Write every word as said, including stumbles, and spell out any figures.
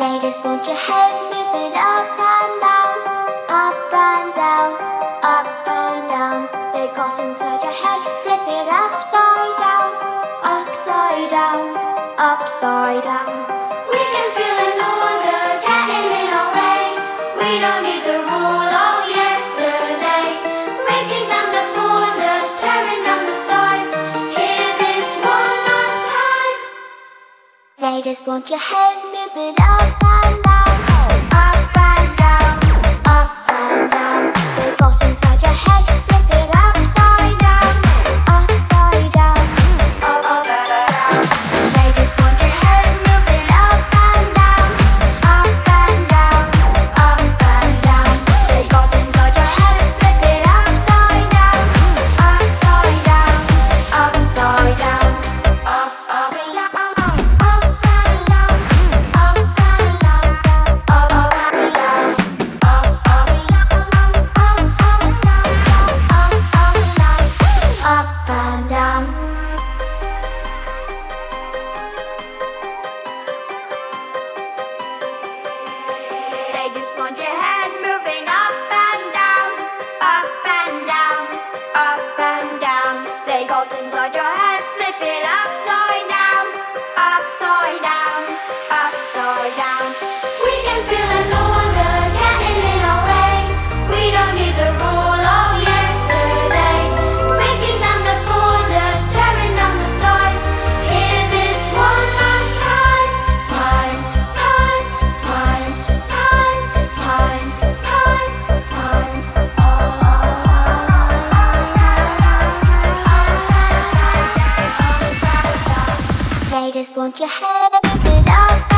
They just want your head moving up and down, up and down, up and down. They got inside your head, flip it upside down, upside down, upside down. We can feel an order getting in our way. We don't need the rule of yesterday. Breaking down the borders, tearing down the sides. Hear this one last time. They just want your head moving up and down, up and down, up and down. They got inside your head, flip it upside down, upside down, up, up, down. They just want your head moving up and down, up and down, up and down. They got inside your head, flip it upside down, upside down, upside down, up, up, down. Up and down. They just want your head moving up and down, up and down, up and down. They got inside your head, flip it upside down, upside down, upside down. We can feel an order getting in our way. We don't need the rule of yesterday. Breaking down the borders, tearing down the sides. Hear this one last time. Time, time, time, time, time, time, time. They just want your head moving up.